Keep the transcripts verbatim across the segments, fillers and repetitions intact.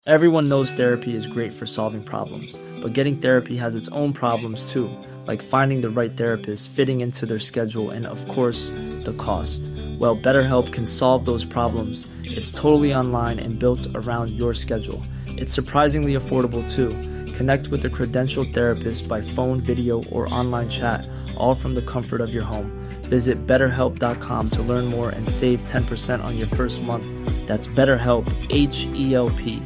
Everyone knows therapy is great for solving problems, but getting therapy has its own problems too, like finding the right therapist, fitting into their schedule, and of course, the cost. Well, BetterHelp can solve those problems. It's totally online and built around your schedule. It's surprisingly affordable too. Connect with a credentialed therapist by phone, video, or online chat, all from the comfort of your home. Visit better help dot com to learn more and save ten percent on your first month. That's BetterHelp, H E L P.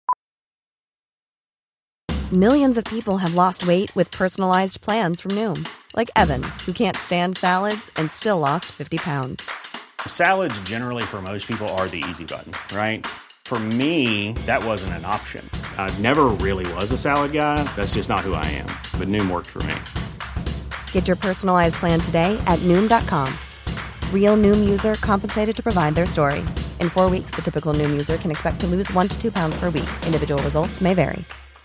Millions of people have lost weight with personalized plans from Noom. Like Evan, who can't stand salads and still lost fifty pounds. Salads generally for most people are the easy button, right? For me, that wasn't an option. I never really was a salad guy. That's just not who I am. But Noom worked for me. Get your personalized plan today at Noom dot com. Real Noom user compensated to provide their story. In four weeks, the typical Noom user can expect to lose one to two pounds per week. Individual results may vary.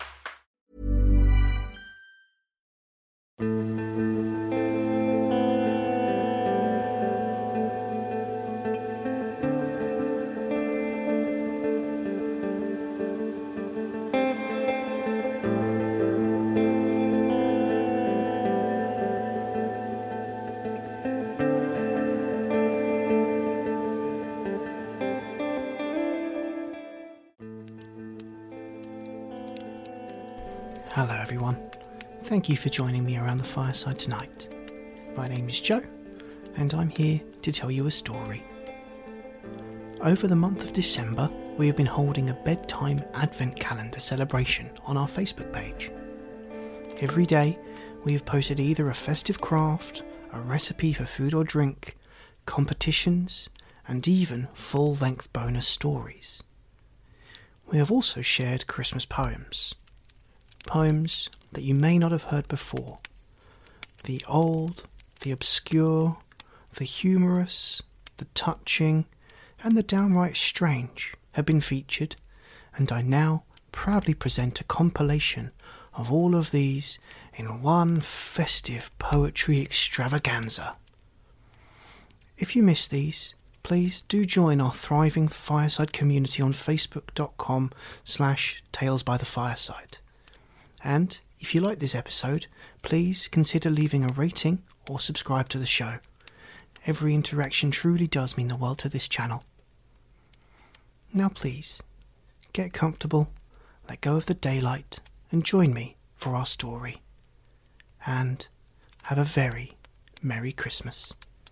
Hello everyone, thank you for joining me around the fireside tonight. My name is Joe, and I'm here to tell you a story. Over the month of December, we have been holding a bedtime advent calendar celebration on our Facebook page. Every day, we have posted either a festive craft, a recipe for food or drink, competitions, and even full-length bonus stories. We have also shared Christmas poems. Poems that you may not have heard before. The old, the obscure, the humorous, the touching, and the downright strange have been featured, and I now proudly present a compilation of all of these in one festive poetry extravaganza. If you miss these, please do join our thriving fireside community on facebook.com slash Tales by the Fireside. And if you like this episode, please consider leaving a rating or subscribe to the show. Every interaction truly does mean the world to this channel. Now please, get comfortable, let go of the daylight, and join me for our story. And have a very Merry Christmas.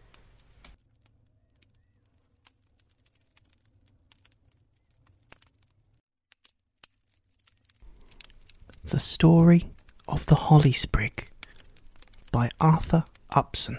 The Story of the Holly Sprig by Arthur Upson.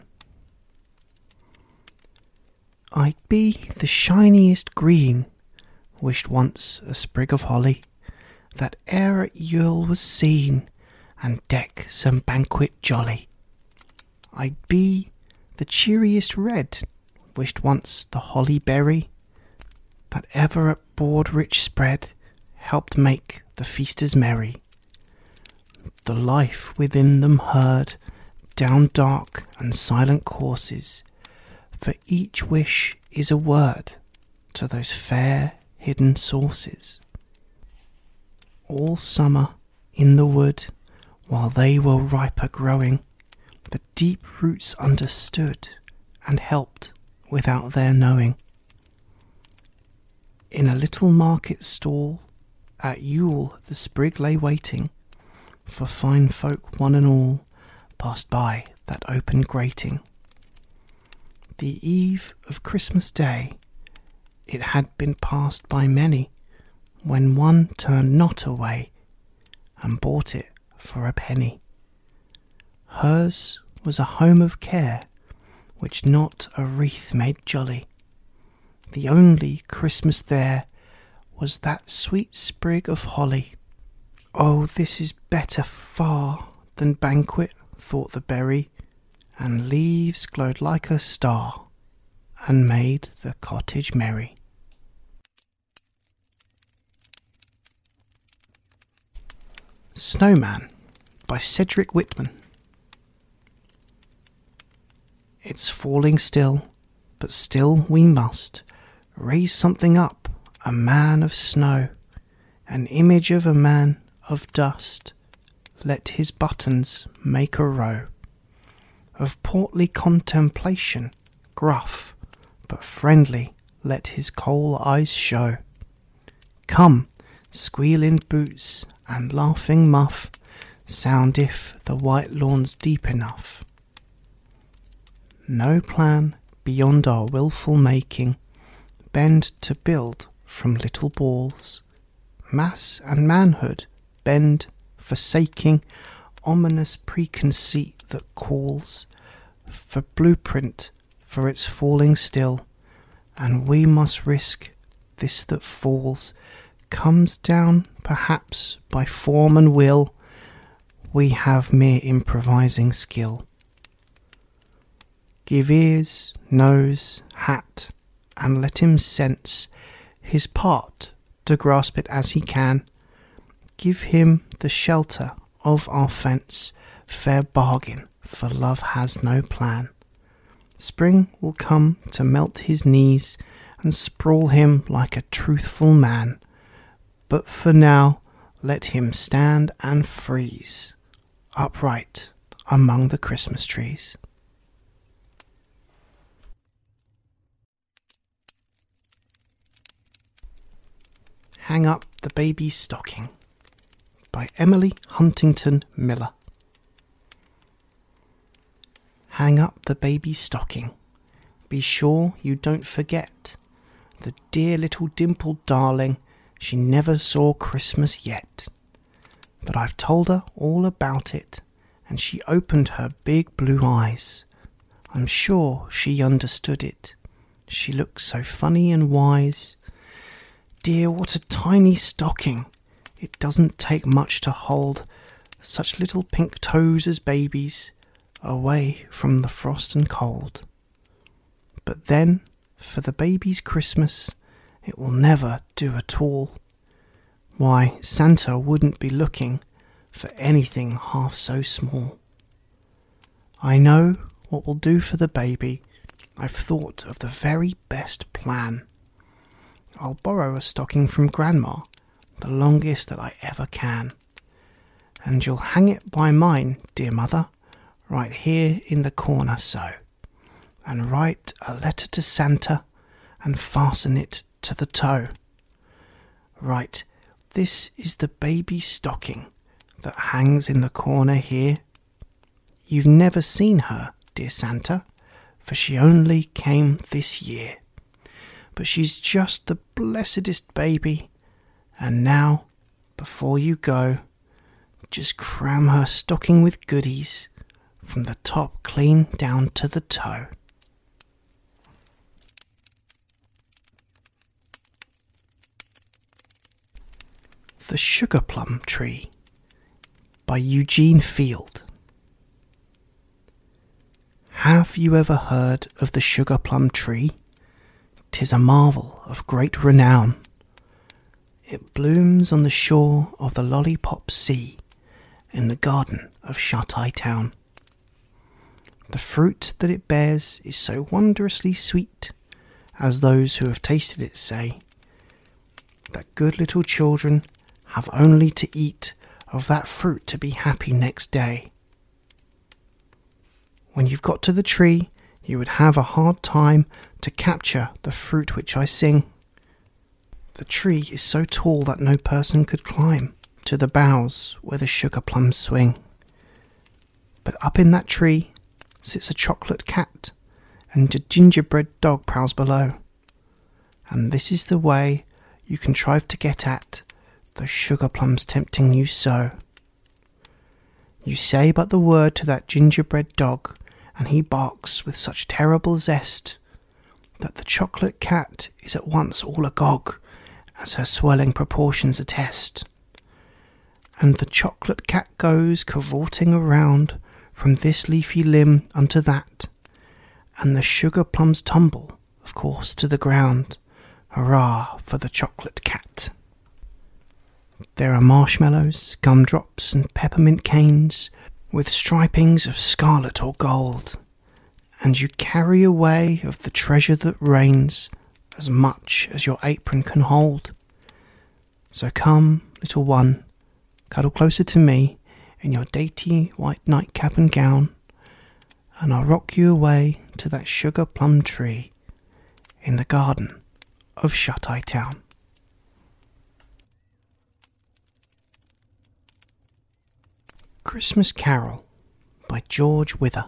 I'd be the shiniest green, wished once a sprig of holly, that e'er at Yule was seen, and deck some banquet jolly. I'd be the cheeriest red, wished once the holly berry, that ever at board rich spread, helped make the feasters merry. The life within them heard down dark and silent courses, for each wish is a word to those fair hidden sources. All summer in the wood, while they were riper growing, the deep roots understood and helped without their knowing. In a little market stall, at Yule the sprig lay waiting, for fine folk one and all passed by that open grating. The eve of Christmas Day, it had been passed by many, when one turned not away and bought it for a penny. Hers was a home of care, which not a wreath made jolly. The only Christmas there was that sweet sprig of holly. Oh, this is better far than banquet, thought the berry, and leaves glowed like a star, and made the cottage merry. Snowman by Cedric Whitman. It's falling still, but still we must raise something up, a man of snow. an image of a man of dust, let his buttons make a row of portly contemplation, gruff, but friendly let his coal eyes show. Come, squealing boots and laughing muff, sound if the white lawn's deep enough. No plan beyond our wilful making, bend to build from little balls. Mass and manhood bend, forsaking ominous preconceit that calls for blueprint for its falling still, and we must risk this that falls comes down perhaps by form and will. We have mere improvising skill. Give ears, nose, hat, and let him sense his part to grasp it as he can. Give him the shelter of our fence, fair bargain, for love has no plan. Spring will come to melt his knees and sprawl him like a truthful man, but for now let him stand and freeze, upright among the Christmas trees. Hang Up the Baby's Stocking by Emily Huntington Miller. Hang up the baby's stocking. Be sure you don't forget the dear little dimpled darling. She never saw Christmas yet. But I've told her all about it, and she opened her big blue eyes. I'm sure she understood it. She looked so funny and wise. Dear, what a tiny stocking! It doesn't take much to hold such little pink toes as babies away from the frost and cold. But then, for the baby's Christmas, it will never do at all. Why, Santa wouldn't be looking for anything half so small. I know what will do for the baby. I've thought of the very best plan. I'll borrow a stocking from Grandma, the longest that I ever can. And you'll hang it by mine, dear mother, right here in the corner so. And write a letter to Santa and fasten it to the toe. Right, this is the baby's stocking that hangs in the corner here. You've never seen her, dear Santa, for she only came this year. But she's just the blessedest baby. And now, before you go, just cram her stocking with goodies from the top clean down to the toe. The Sugar Plum Tree by Eugene Field. Have you ever heard of the sugar plum tree? 'Tis a marvel of great renown. It blooms on the shore of the Lollipop Sea in the garden of Shut-Eye Town. The fruit that it bears is so wondrously sweet, as those who have tasted it say, that good little children have only to eat of that fruit to be happy next day. When you've got to the tree, you would have a hard time to capture the fruit which I sing. The tree is so tall that no person could climb to the boughs where the sugar plums swing. But up in that tree sits a chocolate cat, and a gingerbread dog prowls below. And this is the way you contrive to get at the sugar plums tempting you so. You say but the word to that gingerbread dog, and he barks with such terrible zest that the chocolate cat is at once all agog, as her swelling proportions attest. And the chocolate cat goes cavorting around from this leafy limb unto that, and the sugar plums tumble, of course, to the ground. Hurrah for the chocolate cat! There are marshmallows, gumdrops, and peppermint canes, with stripings of scarlet or gold, and you carry away of the treasure that reigns as much as your apron can hold. So come, little one, cuddle closer to me in your dainty white nightcap and gown, and I'll rock you away to that sugar plum tree in the garden of Shut-Eye Town. Christmas Carol by George Wither.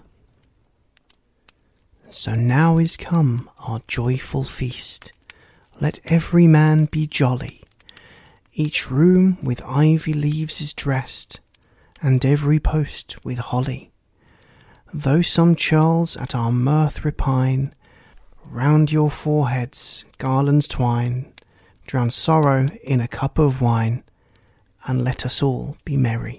So now is come our joyful feast. Let every man be jolly. Each room with ivy leaves is dressed, and every post with holly. Though some churls at our mirth repine, round your foreheads garlands twine, drown sorrow in a cup of wine, and let us all be merry.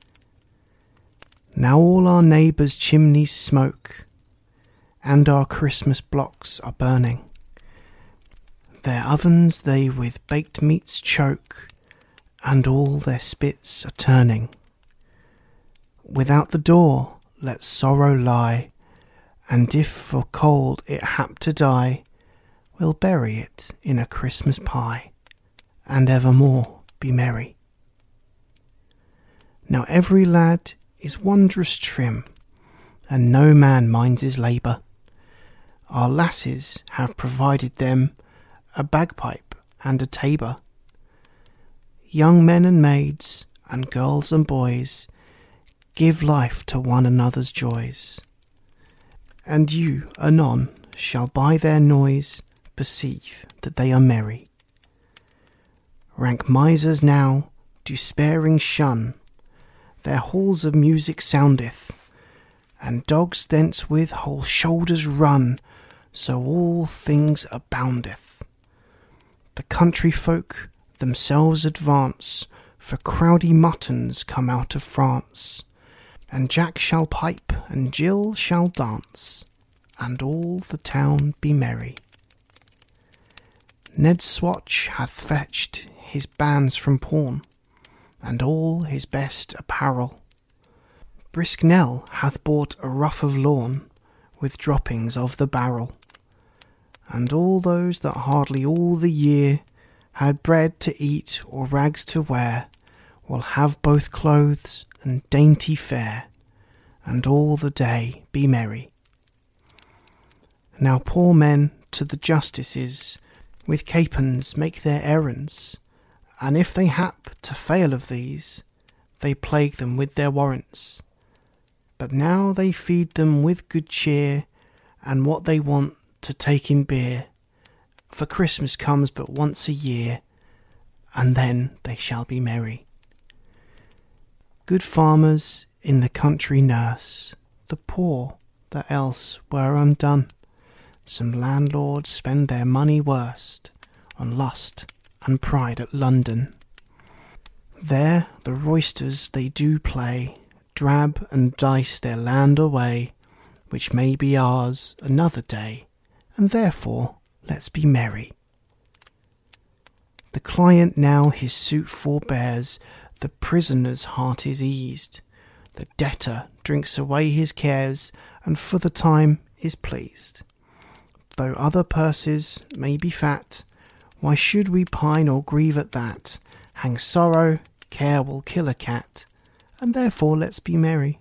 Now all our neighbours' chimneys smoke, and our Christmas blocks are burning. Their ovens they with baked meats choke, and all their spits are turning. Without the door let sorrow lie, and if for cold it hap to die, we'll bury it in a Christmas pie, and evermore be merry. Now every lad is wondrous trim, and no man minds his labour. Our lasses have provided them a bagpipe and a tabor. Young men and maids, and girls and boys, give life to one another's joys. And you, anon, shall by their noise perceive that they are merry. Rank misers now do sparing shun, their halls of music soundeth, and dogs thence with whole shoulders run, so all things aboundeth. The country folk themselves advance, for crowdy muttons come out of France, and Jack shall pipe, and Jill shall dance, and all the town be merry. Ned Swatch hath fetched his bands from pawn, and all his best apparel. Brisk Nell hath bought a ruff of lawn, with droppings of the barrel. And all those that hardly all the year had bread to eat or rags to wear, will have both clothes and dainty fare, and all the day be merry. Now poor men to the justices with capons make their errands, and if they hap to fail of these, they plague them with their warrants. But now they feed them with good cheer, and what they want to take in beer, for Christmas comes but once a year, and then they shall be merry. Good farmers in the country nurse the poor that else were undone. Some landlords spend their money worst on lust and pride at London. There the roysters they do play, drab and dice their land away, which may be ours another day, and therefore let's be merry. The client now his suit forbears, the prisoner's heart is eased, the debtor drinks away his cares, and for the time is pleased. Though other purses may be fat, why should we pine or grieve at that? Hang sorrow, care will kill a cat, and therefore let's be merry.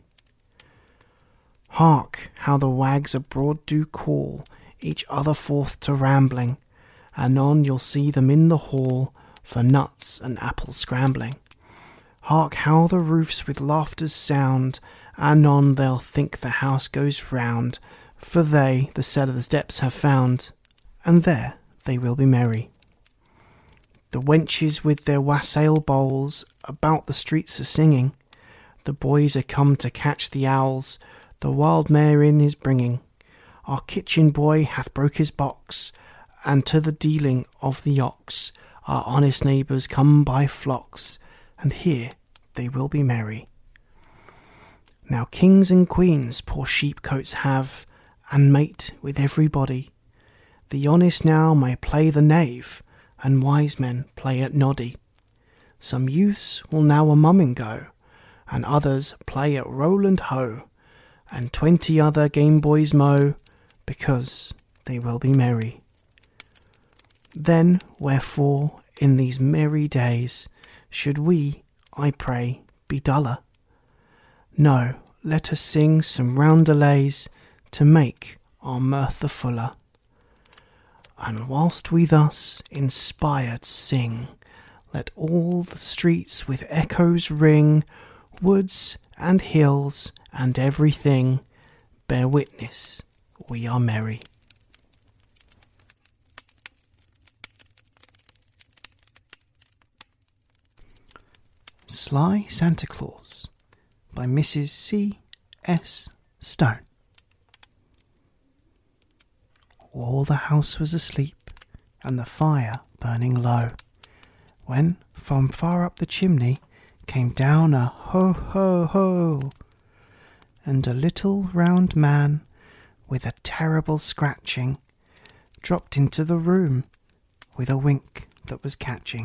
Hark, how the wags abroad do call each other forth to rambling, anon you'll see them in the hall for nuts and apples scrambling. Hark how the roofs with laughters sound, anon they'll think the house goes round, for they the cellar's depths have found, and there they will be merry. The wenches with their wassail bowls about the streets are singing, the boys are come to catch the owls, the wild mare in is bringing. Our kitchen boy hath broke his box, and to the dealing of the ox our honest neighbours come by flocks, and here they will be merry. Now kings and queens poor sheepcoats have, and mate with everybody. The honest now may play the knave, and wise men play at noddy. Some youths will now a mumming go, and others play at roll and hoe, and twenty other game boys mow, because they will be merry. Then wherefore in these merry days, should we, I pray, be duller? No, let us sing some roundelays to make our mirth the fuller. And whilst we thus inspired sing, let all the streets with echoes ring, woods and hills and everything bear witness we are merry. Sly Santa Claus by Missus C S Stone. All the house was asleep and the fire burning low, when from far up the chimney came down a ho ho ho, and a little round man with a terrible scratching dropped into the room with a wink that was catching.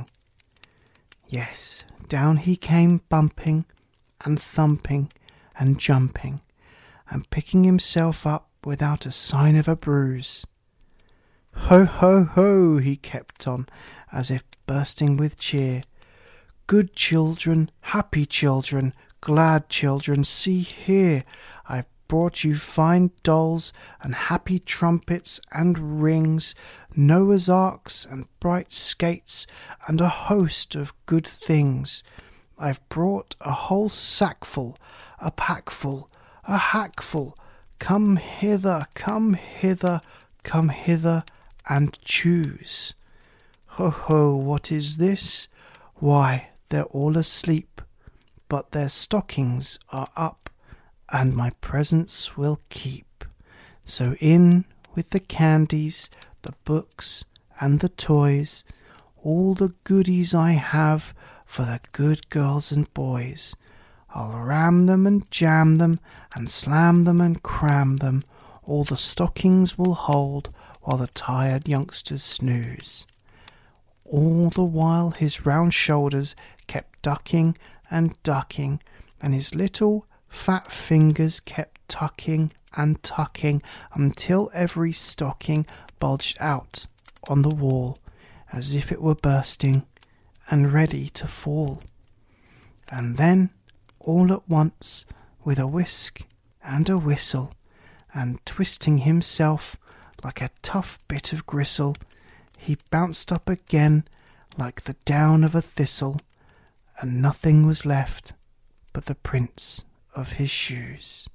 Yes, down he came bumping and thumping and jumping and picking himself up without a sign of a bruise. Ho ho ho, he kept on, as if bursting with cheer. Good children, happy children, glad children, see here, I've brought you fine dolls and happy trumpets and rings, Noah's arks and bright skates and a host of good things. I've brought a whole sackful, a packful, a hackful. Come hither, come hither, come hither and choose. Ho ho, what is this? Why, they're all asleep, but their stockings are up, and my presents will keep. So in with the candies, the books and the toys, all the goodies I have for the good girls and boys. I'll ram them and jam them and slam them and cram them, all the stockings will hold while the tired youngsters snooze. All the while his round shoulders kept ducking and ducking, and his little fat fingers kept tucking and tucking, until every stocking bulged out on the wall as if it were bursting and ready to fall. And then, all at once, with a whisk and a whistle, and twisting himself like a tough bit of gristle, he bounced up again like the down of a thistle, and nothing was left but the prints of his shoes.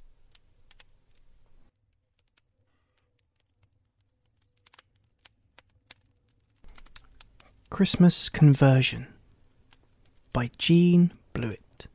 Christmas Conversion by Jean Blewett.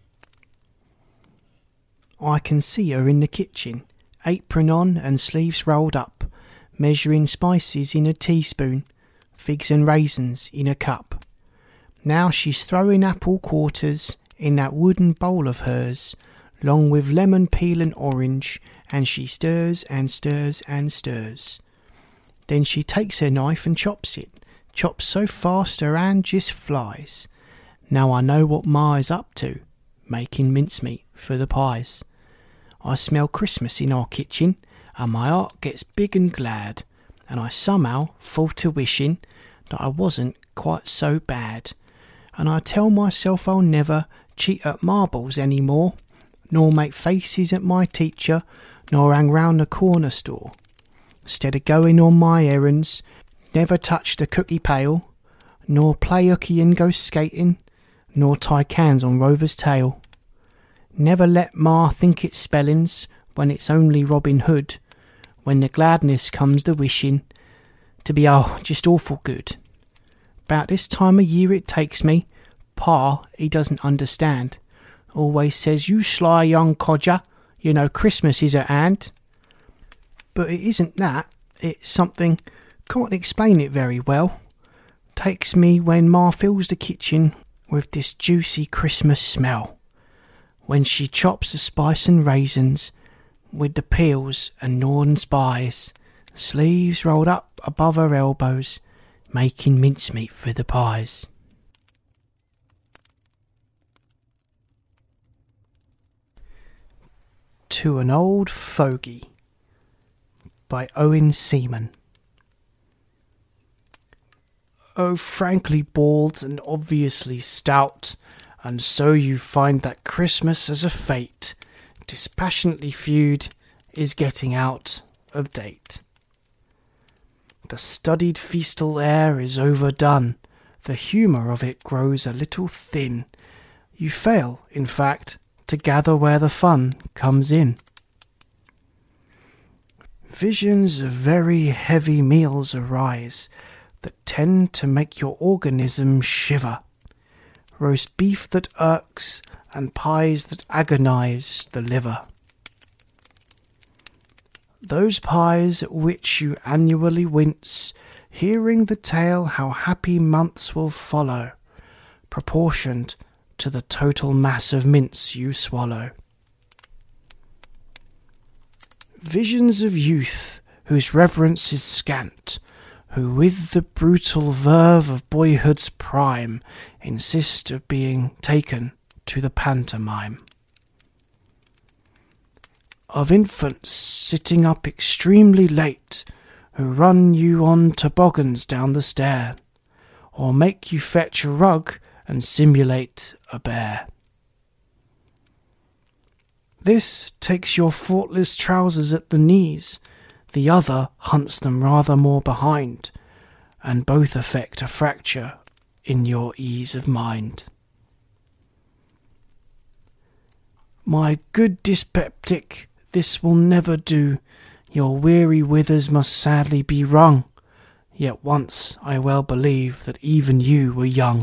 I can see her in the kitchen, apron on and sleeves rolled up, measuring spices in a teaspoon, figs and raisins in a cup. Now she's throwing apple quarters in that wooden bowl of hers, long with lemon peel and orange, and she stirs and stirs and stirs. Then she takes her knife and chops it, chops so fast her hand just flies. Now I know what Ma is up to, making mincemeat for the pies. I smell Christmas in our kitchen, and my heart gets big and glad, and I somehow fall to wishing that I wasn't quite so bad. And I tell myself I'll never cheat at marbles any more, nor make faces at my teacher, nor hang round the corner store. Instead of going on my errands, never touch the cookie pail, nor play hooky and go skating, nor tie cans on Rover's tail. Never let Ma think it's spellings when it's only Robin Hood, when the gladness comes the wishing to be oh just awful good. About this time of year it takes me, Pa, he doesn't understand, always says, you sly young codger, you know Christmas is at hand. But it isn't that, it's something, can't explain it very well. Takes me when Ma fills the kitchen with this juicy Christmas smell, when she chops the spice and raisins with the peels and northern spies, sleeves rolled up above her elbows, making mincemeat for the pies. To an Old Fogey by Owen Seaman. oh, frankly bald and obviously stout, and so you find that Christmas as a fate, dispassionately feud, is getting out of date. The studied feastal air is overdone, the humour of it grows a little thin. You fail, in fact, to gather where the fun comes in. Visions of very heavy meals arise that tend to make your organism shiver. Roast beef that irks and pies that agonize the liver. Those pies at which you annually wince, hearing the tale how happy months will follow, proportioned to the total mass of mince you swallow. Visions of youth whose reverence is scant, who with the brutal verve of boyhood's prime insist of being taken to the pantomime. Of infants sitting up extremely late, who run you on toboggans down the stair, or make you fetch a rug and simulate a bear. This takes your faultless trousers at the knees, the other hunts them rather more behind, and both effect a fracture in your ease of mind. My good dyspeptic, this will never do, your weary withers must sadly be wrung, yet once I well believe that even you were young.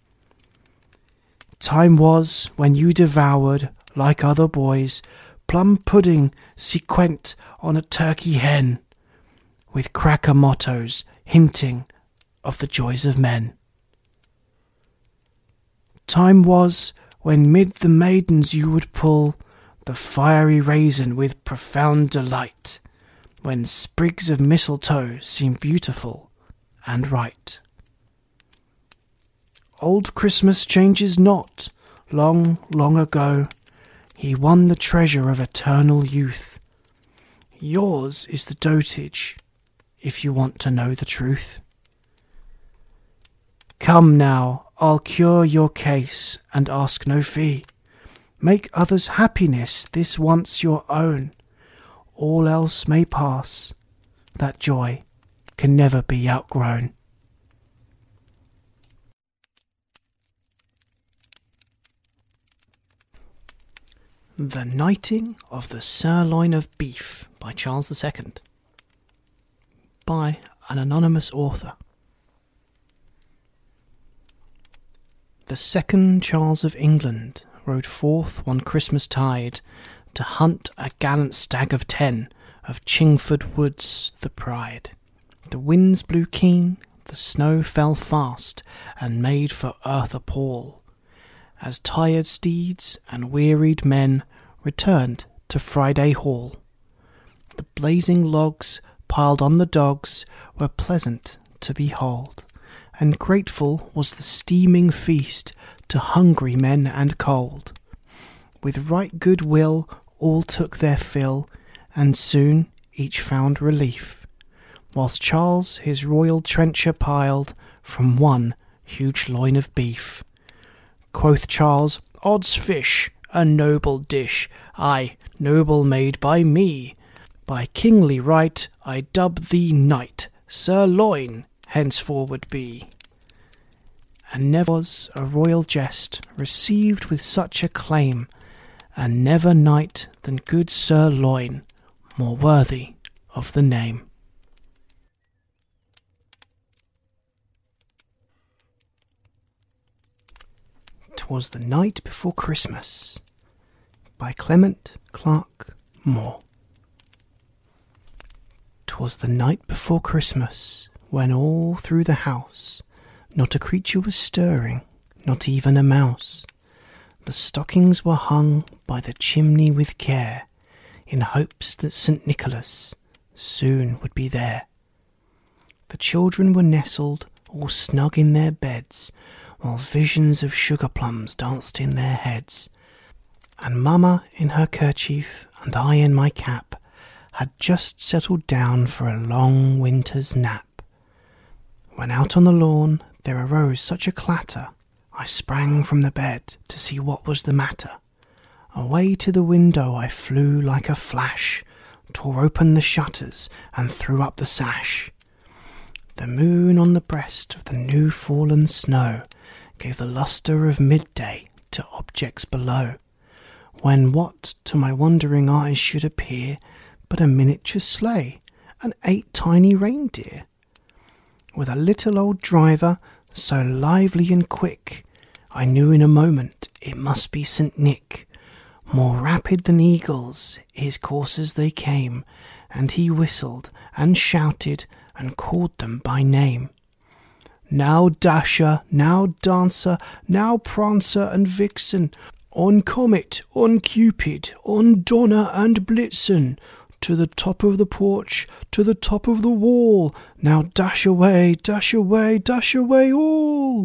Time was when you devoured, like other boys, plum pudding sequent on a turkey hen, with cracker mottos hinting of the joys of men. Time was when mid the maidens you would pull the fiery raisin with profound delight, when sprigs of mistletoe seemed beautiful and right. Old Christmas changes not. Long, long ago, he won the treasure of eternal youth. Yours is the dotage, if you want to know the truth. Come now, I'll cure your case and ask no fee. Make others' happiness this once your own. All else may pass, that joy can never be outgrown. The Knighting of the Sirloin of Beef by Charles the Second, by an anonymous author. The second Charles of England rode forth one Christmas tide to hunt a gallant stag of ten of Chingford woods the pride. The winds blew keen, the snow fell fast, and made for earth a pall, as tired steeds and wearied men returned to Friday Hall. The blazing logs piled on the dogs were pleasant to behold, and grateful was the steaming feast to hungry men and cold. With right good will all took their fill, and soon each found relief, whilst Charles his royal trencher piled from one huge loin of beef. Quoth Charles, "Odds fish, a noble dish, aye, noble made by me. By kingly right I dub thee knight, sirloin henceforward be." And never was a royal jest received with such acclaim, and never knight than good Sirloin, more worthy of the name. 'Twas the Night Before Christmas, by Clement Clarke Moore. 'Twas the night before Christmas, when all through the house not a creature was stirring, not even a mouse. The stockings were hung by the chimney with care, in hopes that Saint Nicholas soon would be there. The children were nestled all snug in their beds, while visions of sugar plums danced in their heads. And Mamma in her kerchief and I in my cap had just settled down for a long winter's nap, when out on the lawn there arose such a clatter, I sprang from the bed to see what was the matter. Away to the window I flew like a flash, tore open the shutters and threw up the sash. The moon on the breast of the new fallen snow gave the lustre of midday to objects below, when what to my wondering eyes should appear but a miniature sleigh and eight tiny reindeer, with a little old driver so lively and quick, I knew in a moment it must be Saint Nick. More rapid than eagles his coursers they came, and he whistled and shouted and called them by name. Now Dasher, now Dancer, now Prancer and Vixen, on Comet, on Cupid, on Donner and Blitzen, to the top of the porch, to the top of the wall, now dash away, dash away, dash away all.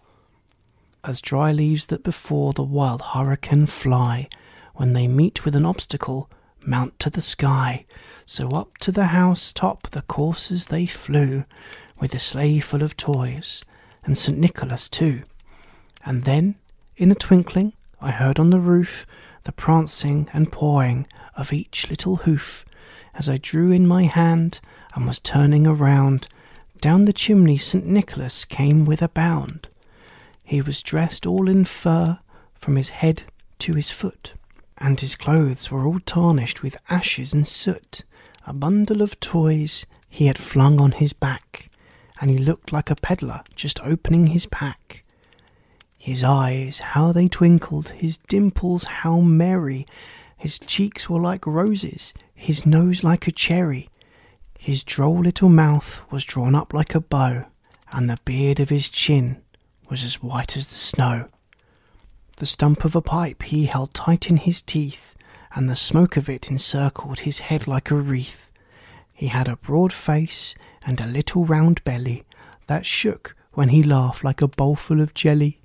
As dry leaves that before the wild hurricane fly, when they meet with an obstacle, mount to the sky, so up to the house top the coursers they flew, with the sleigh full of toys, and Saint Nicholas too. And then, in a twinkling, I heard on the roof the prancing and pawing of each little hoof, as I drew in my hand and was turning around. Down the chimney Saint Nicholas came with a bound. He was dressed all in fur from his head to his foot, and his clothes were all tarnished with ashes and soot. A bundle of toys he had flung on his back, and he looked like a peddler just opening his pack. His eyes, how they twinkled, his dimples how merry, his cheeks were like roses, his nose like a cherry, his droll little mouth was drawn up like a bow, and the beard of his chin was as white as the snow. The stump of a pipe he held tight in his teeth, and the smoke of it encircled his head like a wreath. He had a broad face and a little round belly that shook when he laughed like a bowlful of jelly.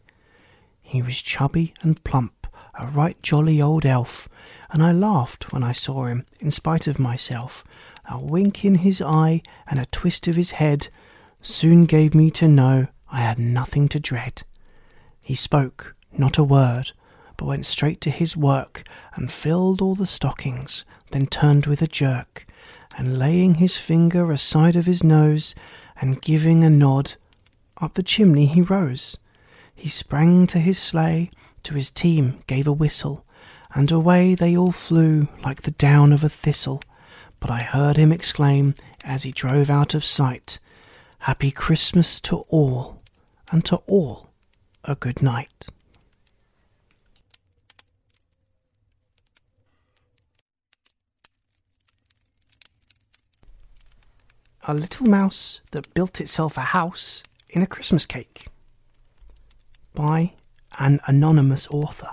He was chubby and plump, a right jolly old elf, and I laughed when I saw him, in spite of myself. A wink in his eye and a twist of his head soon gave me to know I had nothing to dread. He spoke not a word, but went straight to his work, and filled all the stockings, then turned with a jerk, and laying his finger aside of his nose, and giving a nod, up the chimney he rose. He sprang to his sleigh, to his team gave a whistle, and away they all flew like the down of a thistle. But I heard him exclaim, as he drove out of sight, "Happy Christmas to all, and to all a good night." A Little Mouse That Built Itself a House in a Christmas Cake, by an anonymous author.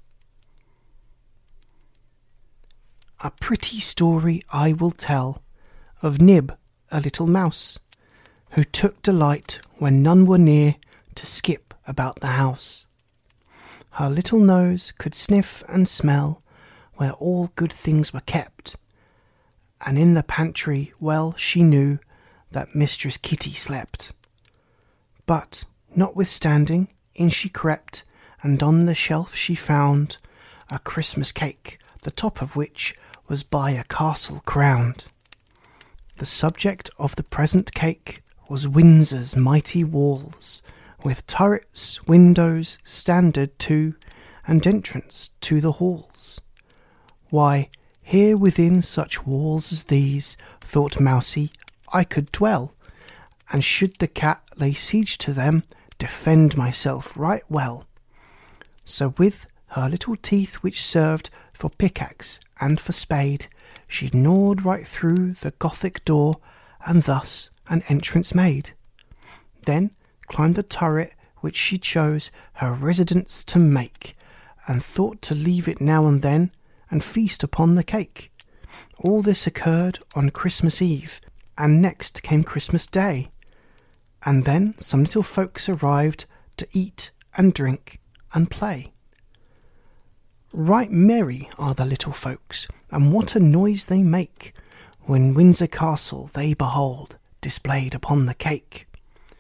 A pretty story I will tell of Nib, a little mouse, who took delight when none were near to skip about the house. Her little nose could sniff and smell where all good things were kept, and in the pantry well she knew that Mistress Kitty slept. But, notwithstanding, in she crept, and on the shelf she found a Christmas cake, the top of which was by a castle crowned. The subject of the present cake was Windsor's mighty walls, with turrets, windows, standard too, and entrance to the halls. Why, here within such walls as these, thought Mousie, I could dwell, and should the cat lay siege to them, defend myself right well. So with her little teeth, which served for pickaxe and for spade, she gnawed right through the Gothic door, and thus an entrance made. Then climbed the turret which she chose her residence to make, and thought to leave it now and then, and feast upon the cake. All this occurred on Christmas Eve, and next came Christmas Day. And then some little folks arrived to eat and drink and play. Right merry are the little folks, and what a noise they make when Windsor Castle they behold displayed upon the cake.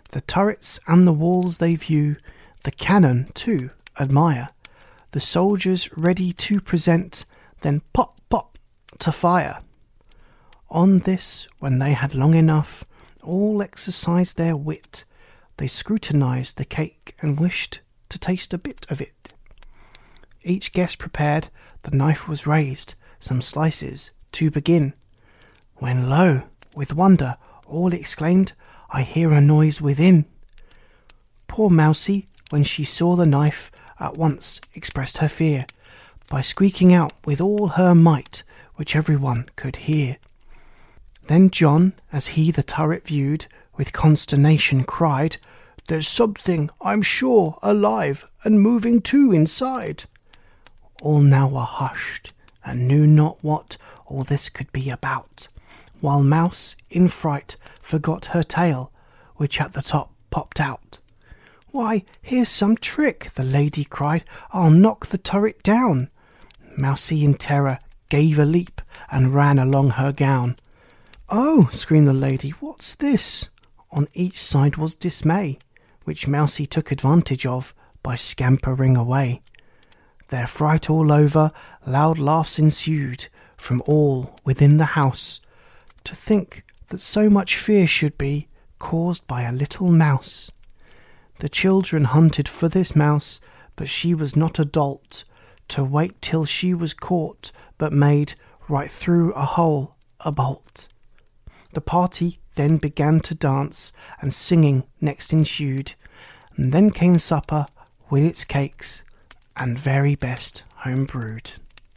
The turrets and the walls they view, the cannon, too, admire. The soldiers ready to present, then pop, pop, to fire. On this, when they had long enough, all exercised their wit. They scrutinized the cake and wished to taste a bit of it. Each guest prepared, the knife was raised, some slices to begin. When lo, with wonder, all exclaimed, I hear a noise within. Poor Mousie, when she saw the knife, at once expressed her fear, by squeaking out with all her might, which every one could hear. Then John, as he the turret viewed, with consternation cried, There's something, I'm sure, alive, and moving too inside. All now were hushed, and knew not what all this could be about, while Mouse, in fright, forgot her tail, which at the top popped out. Why, here's some trick, the lady cried, I'll knock the turret down. Mousie, in terror, gave a leap, and ran along her gown. Oh, screamed the lady, what's this? On each side was dismay, which Mousie took advantage of, by scampering away. Their fright all over, loud laughs ensued from all within the house, to think that so much fear should be caused by a little mouse. The children hunted for this mouse, but she was not a dolt, to wait till she was caught, but made right through a hole a bolt. The party then began to dance, and singing next ensued, and then came supper with its cakes, and very best home brewed.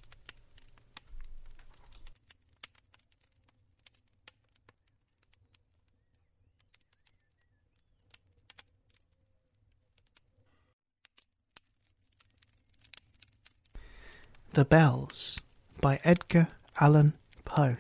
The Bells by Edgar Allan Poe.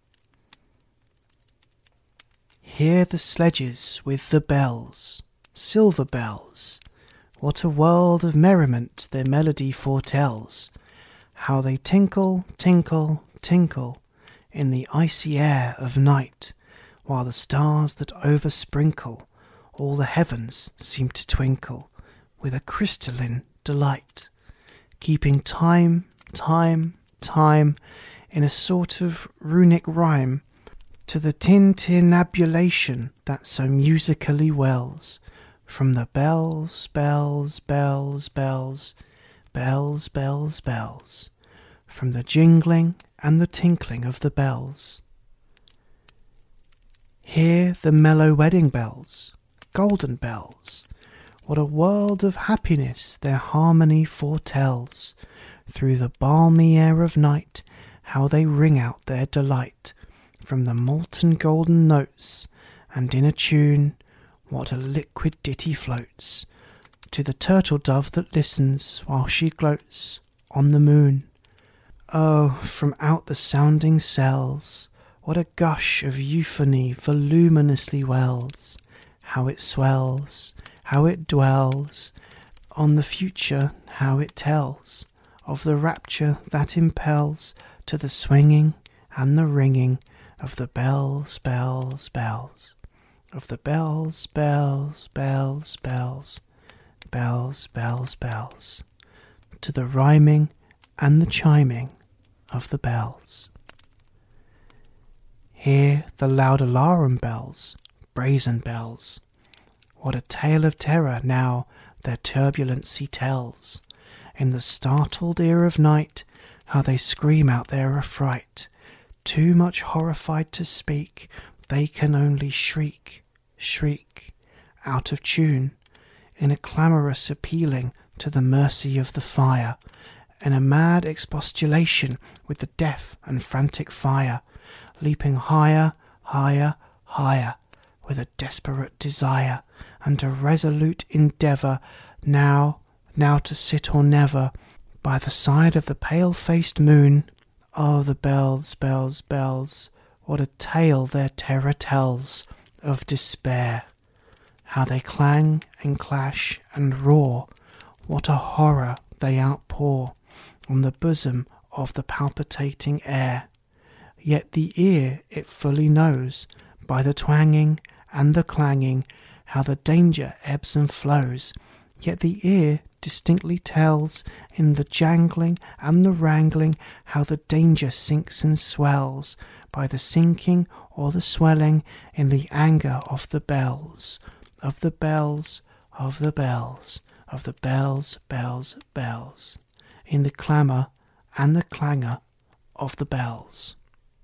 Hear the sledges with the bells, silver bells. What a world of merriment their melody foretells! How they tinkle, tinkle, tinkle in the icy air of night, while the stars that oversprinkle all the heavens seem to twinkle with a crystalline delight, keeping time, time, time in a sort of runic rhyme to the tintinnabulation that so musically wells from the bells, bells, bells, bells, bells, bells, bells, from the jingling and the tinkling of the bells. Hear the mellow wedding bells, golden bells. What a world of happiness their harmony foretells. Through the balmy air of night, how they ring out their delight from the molten golden notes, and in a tune what a liquid ditty floats to the turtle dove that listens while she gloats on the moon. Oh, from out the sounding cells, what a gush of euphony voluminously wells, how it swells, how it dwells on the future, how it tells of the rapture that impels to the swinging and the ringing of the bells, bells, bells, of the bells, bells, bells, bells, bells, bells, bells, to the rhyming and the chiming of the bells. Hear the loud alarum bells, brazen bells. What a tale of terror now their turbulency tells. In the startled ear of night, how they scream out their affright. Too much horrified to speak, they can only shriek, shriek, out of tune, in a clamorous appealing to the mercy of the fire, in a mad expostulation with the deaf and frantic fire, leaping higher, higher, higher, with a desperate desire, and a resolute endeavour, now, now to sit or never, by the side of the pale-faced moon. Oh, the bells, bells, bells, what a tale their terror tells of despair! How they clang and clash and roar, what a horror they outpour on the bosom of the palpitating air! Yet the ear it fully knows, by the twanging and the clanging, how the danger ebbs and flows, yet the ear distinctly tells in the jangling and the wrangling how the danger sinks and swells by the sinking or the swelling in the anger of the bells, of the bells, of the bells, of the bells, bells, bells, in the clamour and the clangour of the bells.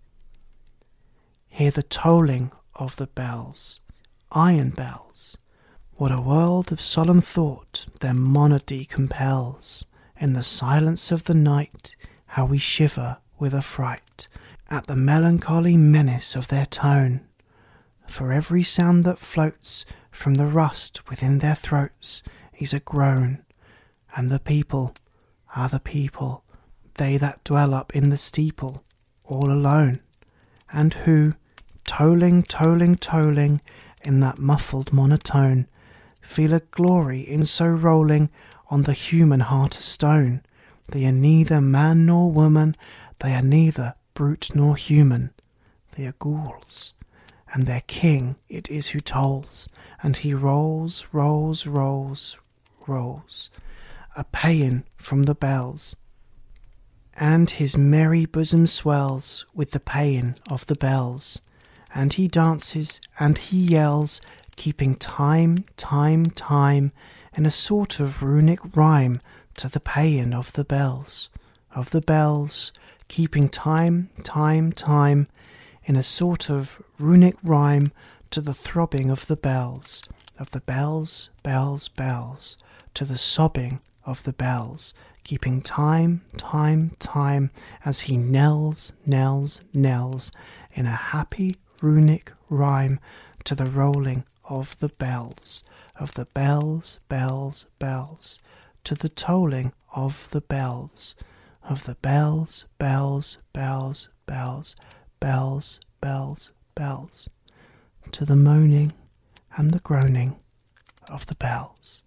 Hear the tolling of the bells, iron bells. What a world of solemn thought their monody compels. In the silence of the night, how we shiver with affright at the melancholy menace of their tone. For every sound that floats from the rust within their throats is a groan, and the people are the people, they that dwell up in the steeple, all alone, and who, tolling, tolling, tolling, in that muffled monotone, feel a glory in so rolling on the human heart of stone. They are neither man nor woman, they are neither brute nor human, they are ghouls, and their king it is who tolls, and he rolls, rolls, rolls, rolls, a paean from the bells, and his merry bosom swells with the paean of the bells, and he dances and he yells, keeping time, time, time, in a sort of runic rhyme to the paean of the bells, of the bells, keeping time, time, time, in a sort of runic rhyme to the throbbing of the bells, of the bells, bells, bells, to the sobbing of the bells, keeping time, time, time, as he knells, knells, knells, in a happy runic rhyme to the rolling of the bells, of the bells, bells, bells, to the tolling of the bells, of the bells, bells, bells, bells, bells, bells, bells, to the moaning and the groaning of the bells.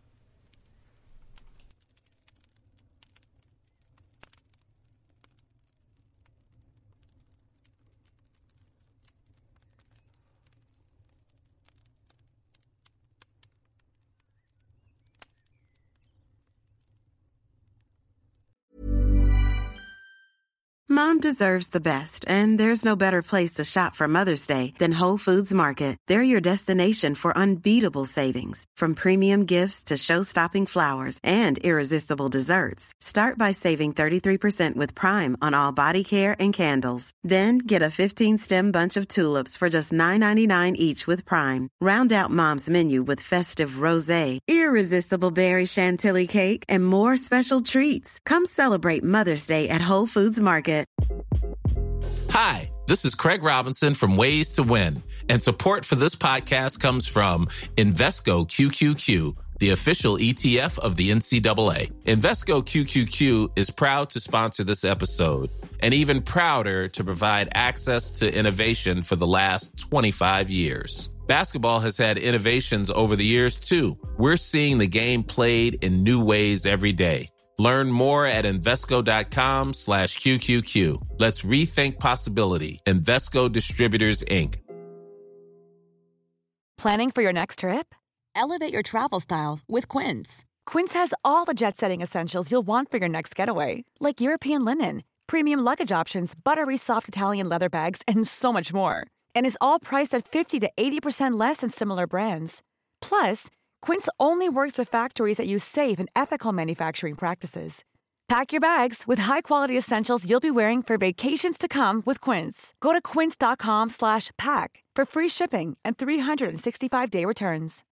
Mom deserves the best, and there's no better place to shop for Mother's Day than Whole Foods Market. They're your destination for unbeatable savings, from premium gifts to show-stopping flowers and irresistible desserts. Start by saving thirty-three percent with Prime on all body care and candles. Then get a fifteen-stem bunch of tulips for just nine ninety-nine each with Prime. Round out Mom's menu with festive rosé, irresistible berry chantilly cake, and more special treats. Come celebrate Mother's Day at Whole Foods Market. Hi, this is Craig Robinson from Ways to Win, and support for this podcast comes from Invesco Q Q Q, the official E T F of the N C double A. Invesco Q Q Q is proud to sponsor this episode, and even prouder to provide access to innovation for the last twenty-five years. Basketball has had innovations over the years, too. We're seeing the game played in new ways every day. Learn more at Invesco.com slash QQQ. Let's rethink possibility. Invesco Distributors, Incorporated. Planning for your next trip? Elevate your travel style with Quince. Quince has all the jet-setting essentials you'll want for your next getaway, like European linen, premium luggage options, buttery soft Italian leather bags, and so much more. And is all priced at fifty to eighty percent less than similar brands. Plus, Quince only works with factories that use safe and ethical manufacturing practices. Pack your bags with high-quality essentials you'll be wearing for vacations to come with Quince. Go to quince.com slash pack for free shipping and three sixty-five day returns.